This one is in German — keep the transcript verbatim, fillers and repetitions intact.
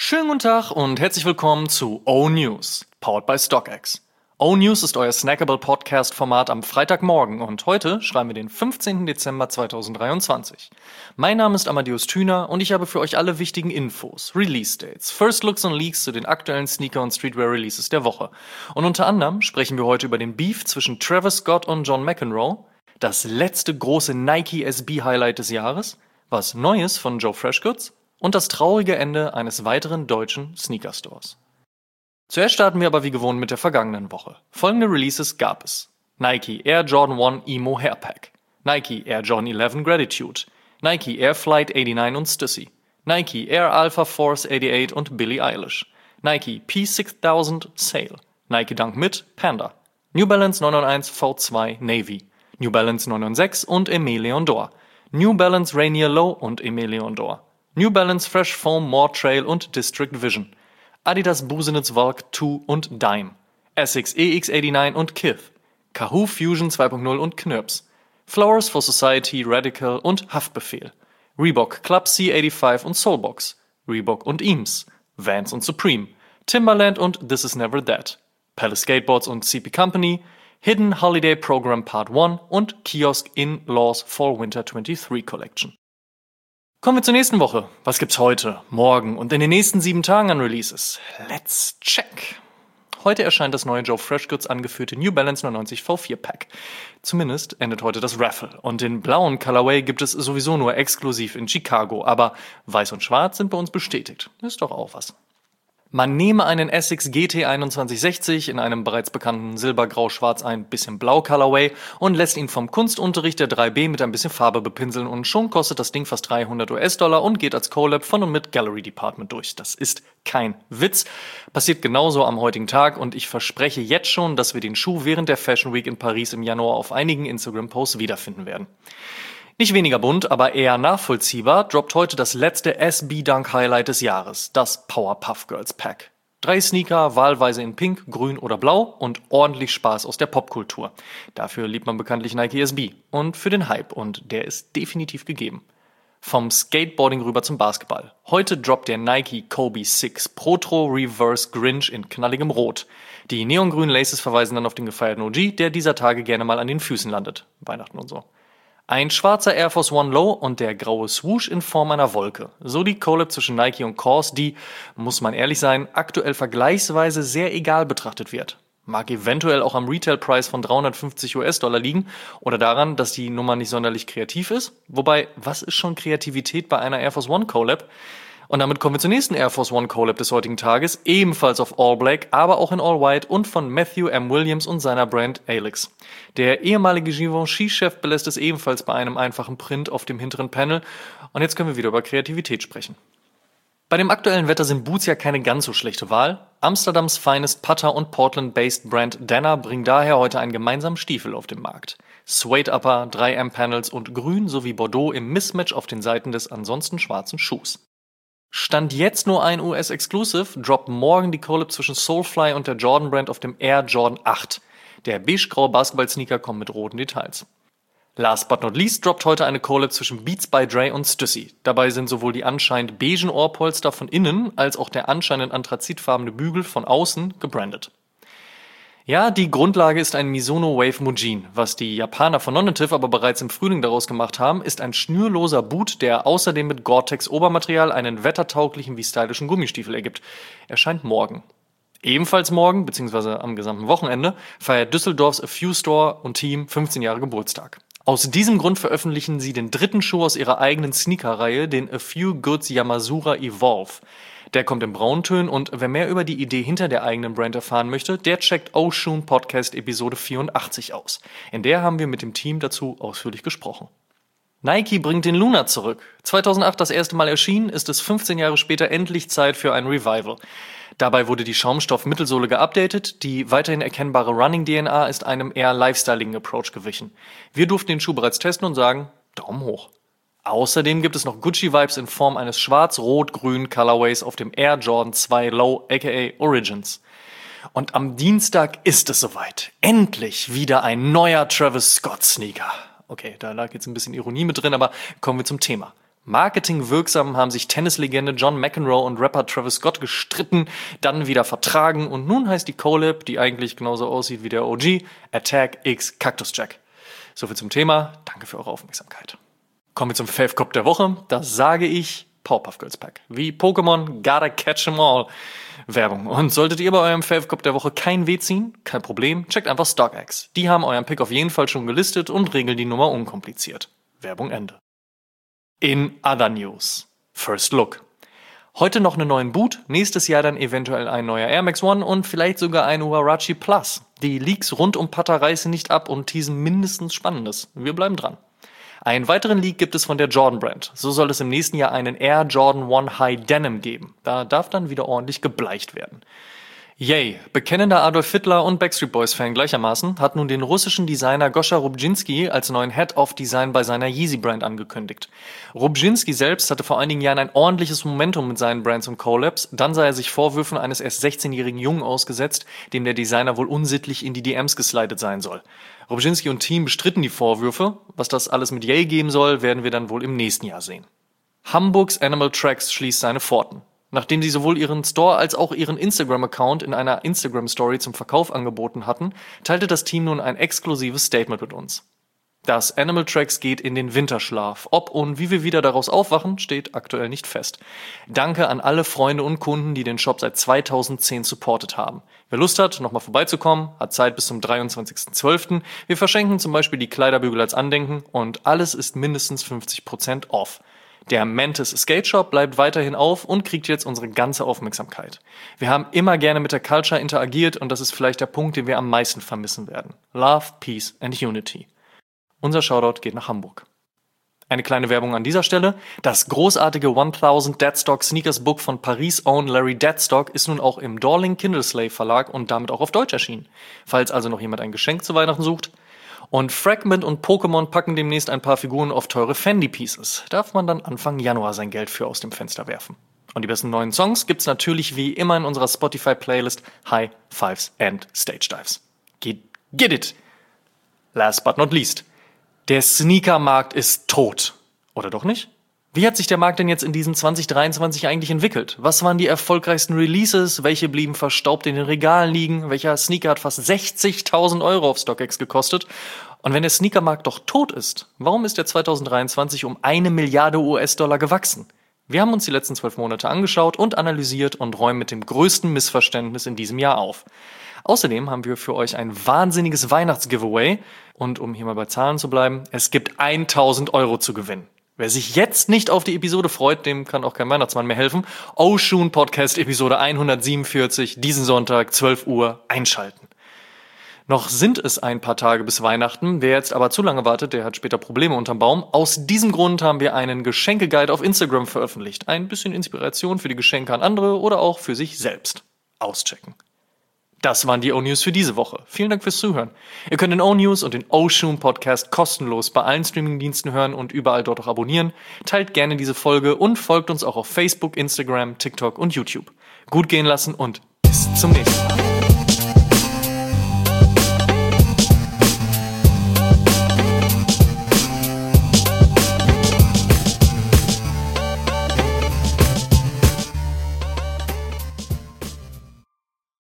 Schönen guten Tag und herzlich willkommen zu O-News, powered by StockX. O-News ist euer snackable Podcast-Format am Freitagmorgen und heute schreiben wir den fünfzehnten Dezember zweitausenddreiundzwanzig. Mein Name ist Amadeus Thüner und ich habe für euch alle wichtigen Infos, Release-Dates, First Looks und Leaks zu den aktuellen Sneaker- und Streetwear-Releases der Woche. Und unter anderem sprechen wir heute über den Beef zwischen Travis Scott und John McEnroe, das letzte große Nike S B-Highlight des Jahres, was Neues von Joe Freshgoods und das traurige Ende eines weiteren deutschen Sneaker-Stores. Zuerst starten wir aber wie gewohnt mit der vergangenen Woche. Folgende Releases gab es: Nike Air Jordan eins Emo Hairpack, Nike Air Jordan elf Gratitude, Nike Air Flight neunundachtzig und Stussy, Nike Air Alpha Force achtundachtzig und Billie Eilish, Nike P sechstausend Sale, Nike Dunk Mid Panda, New Balance neunhunderteins V zwei Navy, New Balance neunhundertsechs und Aimé Leon Dore, New Balance Rainier Low und Aimé Leon Dore, New Balance Fresh Foam More Trail und District Vision, Adidas Busenitz Valk zwei und Dime, Essex E X neunundachtzig und Kith, Kahoo Fusion zwei Punkt null und Knirps, Flowers for Society Radical und Haftbefehl, Reebok Club C fünfundachtzig und Soulbox, Reebok und Eames, Vans und Supreme, Timberland und This Is Never That, Palace Skateboards und C P Company, Hidden Holiday Program Part eins und Kiosk in Laws Fall Winter dreiundzwanzig Collection. Kommen wir zur nächsten Woche. Was gibt's heute, morgen und in den nächsten sieben Tagen an Releases? Let's check! Heute erscheint das neue Joe Freshgoods angeführte New Balance neunundneunzig V vier Pack. Zumindest endet heute das Raffle. Und den blauen Colorway gibt es sowieso nur exklusiv in Chicago. Aber weiß und schwarz sind bei uns bestätigt. Ist doch auch was. Man nehme einen Essex G T einundzwanzig sechzig in einem bereits bekannten Silber-Grau-Schwarz ein bisschen Blau Colorway und lässt ihn vom Kunstunterricht der drei B mit ein bisschen Farbe bepinseln und schon kostet das Ding fast dreihundert US-Dollar und geht als Collab von und mit Gallery Department durch. Das ist kein Witz. Passiert genauso am heutigen Tag und ich verspreche jetzt schon, dass wir den Schuh während der Fashion Week in Paris im Januar auf einigen Instagram-Posts wiederfinden werden. Nicht weniger bunt, aber eher nachvollziehbar, droppt heute das letzte S B-Dunk-Highlight des Jahres, das Powerpuff Girls Pack. Drei Sneaker, wahlweise in Pink, Grün oder Blau und ordentlich Spaß aus der Popkultur. Dafür liebt man bekanntlich Nike S B und für den Hype und der ist definitiv gegeben. Vom Skateboarding rüber zum Basketball. Heute droppt der Nike Kobe sechs Protro Reverse Grinch in knalligem Rot. Die neongrünen Laces verweisen dann auf den gefeierten O G, der dieser Tage gerne mal an den Füßen landet. Weihnachten und so. Ein schwarzer Air Force One Low und der graue Swoosh in Form einer Wolke. So die Collab zwischen Nike und Kors, die, muss man ehrlich sein, aktuell vergleichsweise sehr egal betrachtet wird. Mag eventuell auch am Retailpreis von dreihundertfünfzig US-Dollar liegen oder daran, dass die Nummer nicht sonderlich kreativ ist. Wobei, was ist schon Kreativität bei einer Air Force One Collab? Und damit kommen wir zur nächsten Air Force One Collab des heutigen Tages, ebenfalls auf All Black, aber auch in All White und von Matthew M. Williams und seiner Brand Alix. Der ehemalige Givenchy-Chef belässt es ebenfalls bei einem einfachen Print auf dem hinteren Panel und jetzt können wir wieder über Kreativität sprechen. Bei dem aktuellen Wetter sind Boots ja keine ganz so schlechte Wahl. Amsterdams Finest Putter und Portland-based Brand Danner bringen daher heute einen gemeinsamen Stiefel auf den Markt. Suede Upper, drei M Panels und Grün sowie Bordeaux im Mismatch auf den Seiten des ansonsten schwarzen Schuhs. Stand jetzt nur ein U S-Exclusive, droppt morgen die Collab zwischen Soulfly und der Jordan Brand auf dem Air Jordan acht. Der beigegraue Basketball-Sneaker kommt mit roten Details. Last but not least droppt heute eine Collab zwischen Beats by Dre und Stussy. Dabei sind sowohl die anscheinend beigen Ohrpolster von innen als auch der anscheinend anthrazitfarbene Bügel von außen gebrandet. Ja, die Grundlage ist ein Mizuno Wave Mujin. Was die Japaner von Nonative aber bereits im Frühling daraus gemacht haben, ist ein schnürloser Boot, der außerdem mit Gore-Tex Obermaterial einen wettertauglichen wie stylischen Gummistiefel ergibt. Erscheint morgen. Ebenfalls morgen, beziehungsweise am gesamten Wochenende, feiert Düsseldorfs A Few Store und Team fünfzehn Jahre Geburtstag. Aus diesem Grund veröffentlichen sie den dritten Schuh aus ihrer eigenen Sneaker-Reihe, den A Few Goods Yamasura Evolve. Der kommt in Brauntönen und wer mehr über die Idee hinter der eigenen Brand erfahren möchte, der checkt Oshun Podcast Episode vierundachtzig aus. In der haben wir mit dem Team dazu ausführlich gesprochen. Nike bringt den Luna zurück. zweitausendacht das erste Mal erschienen, ist es fünfzehn Jahre später endlich Zeit für ein Revival. Dabei wurde die Schaumstoff-Mittelsohle geupdatet, die weiterhin erkennbare Running-D N A ist einem eher lifestyligen Approach gewichen. Wir durften den Schuh bereits testen und sagen, Daumen hoch. Außerdem gibt es noch Gucci-Vibes in Form eines schwarz-rot-grünen Colorways auf dem Air Jordan zwei Low, aka Origins. Und am Dienstag ist es soweit. Endlich wieder ein neuer Travis Scott Sneaker. Okay, da lag jetzt ein bisschen Ironie mit drin, aber kommen wir zum Thema. Marketingwirksam haben sich Tennislegende John McEnroe und Rapper Travis Scott gestritten, dann wieder vertragen und nun heißt die Collab, die eigentlich genauso aussieht wie der O G, Attack X Cactus Jack. Soviel zum Thema, danke für eure Aufmerksamkeit. Kommen wir zum Fave-Cop der Woche, das sage ich Powerpuff Girls Pack. Wie Pokémon, gotta catch 'em all. Werbung. Und solltet ihr bei eurem Fave-Cop der Woche kein Weh ziehen, kein Problem, checkt einfach StockX. Die haben euren Pick auf jeden Fall schon gelistet und regeln die Nummer unkompliziert. Werbung Ende. In other news. First Look. Heute noch einen neuen Boot, nächstes Jahr dann eventuell ein neuer Air Max One und vielleicht sogar ein Huarachi Plus. Die Leaks rund um Pata reißen nicht ab und teasen mindestens Spannendes. Wir bleiben dran. Einen weiteren Leak gibt es von der Jordan Brand. So soll es im nächsten Jahr einen Air Jordan One High Denim geben. Da darf dann wieder ordentlich gebleicht werden. Yay, bekennender Adolf Hitler und Backstreet Boys Fan gleichermaßen hat nun den russischen Designer Goscha Rubczynski als neuen Head of Design bei seiner Yeezy Brand angekündigt. Rubczynski selbst hatte vor einigen Jahren ein ordentliches Momentum mit seinen Brands und Collabs, dann sei er sich Vorwürfen eines erst sechzehnjährigen Jungen ausgesetzt, dem der Designer wohl unsittlich in die D Ms geslidet sein soll. Rubczynski und Team bestritten die Vorwürfe, was das alles mit Yay geben soll, werden wir dann wohl im nächsten Jahr sehen. Hamburgs Animal Tracks schließt seine Pforten. Nachdem sie sowohl ihren Store als auch ihren Instagram-Account in einer Instagram-Story zum Verkauf angeboten hatten, teilte das Team nun ein exklusives Statement mit uns. Das Animal Tracks geht in den Winterschlaf. Ob und wie wir wieder daraus aufwachen, steht aktuell nicht fest. Danke an alle Freunde und Kunden, die den Shop seit zweitausendzehn supportet haben. Wer Lust hat, nochmal vorbeizukommen, hat Zeit bis zum dreiundzwanzigsten zwölften Wir verschenken zum Beispiel die Kleiderbügel als Andenken und alles ist mindestens fünfzig Prozent off. Der Mantis Skate Shop bleibt weiterhin auf und kriegt jetzt unsere ganze Aufmerksamkeit. Wir haben immer gerne mit der Culture interagiert und das ist vielleicht der Punkt, den wir am meisten vermissen werden. Love, Peace and Unity. Unser Shoutout geht nach Hamburg. Eine kleine Werbung an dieser Stelle. Das großartige tausend Deadstock Sneakers Book von Paris Own Larry Deadstock ist nun auch im Dorling Kindleslave Verlag und damit auch auf Deutsch erschienen. Falls also noch jemand ein Geschenk zu Weihnachten sucht. Und Fragment und Pokémon packen demnächst ein paar Figuren auf teure Fendi-Pieces. Darf man dann Anfang Januar sein Geld für aus dem Fenster werfen. Und die besten neuen Songs gibt's natürlich wie immer in unserer Spotify-Playlist High Fives and Stage Dives. Get, get it! Last but not least. Der Sneakermarkt ist tot. Oder doch nicht? Wie hat sich der Markt denn jetzt in diesem zwanzig dreiundzwanzig eigentlich entwickelt? Was waren die erfolgreichsten Releases? Welche blieben verstaubt in den Regalen liegen? Welcher Sneaker hat fast sechzigtausend Euro auf StockX gekostet? Und wenn der Sneakermarkt doch tot ist, warum ist der zwanzig dreiundzwanzig um eine Milliarde U S-Dollar gewachsen? Wir haben uns die letzten zwölf Monate angeschaut und analysiert und räumen mit dem größten Missverständnis in diesem Jahr auf. Außerdem haben wir für euch ein wahnsinniges Weihnachts-Giveaway. Und um hier mal bei Zahlen zu bleiben, es gibt tausend Euro zu gewinnen. Wer sich jetzt nicht auf die Episode freut, dem kann auch kein Weihnachtsmann mehr helfen. Oshun Podcast Episode hundertsiebenundvierzig, diesen Sonntag, zwölf Uhr, einschalten. Noch sind es ein paar Tage bis Weihnachten. Wer jetzt aber zu lange wartet, der hat später Probleme unterm Baum. Aus diesem Grund haben wir einen Geschenkeguide auf Instagram veröffentlicht. Ein bisschen Inspiration für die Geschenke an andere oder auch für sich selbst. Auschecken. Das waren die O-News für diese Woche. Vielen Dank fürs Zuhören. Ihr könnt den O-News und den Oshun Podcast kostenlos bei allen Streamingdiensten hören und überall dort auch abonnieren. Teilt gerne diese Folge und folgt uns auch auf Facebook, Instagram, TikTok und YouTube. Gut gehen lassen und bis zum nächsten Mal.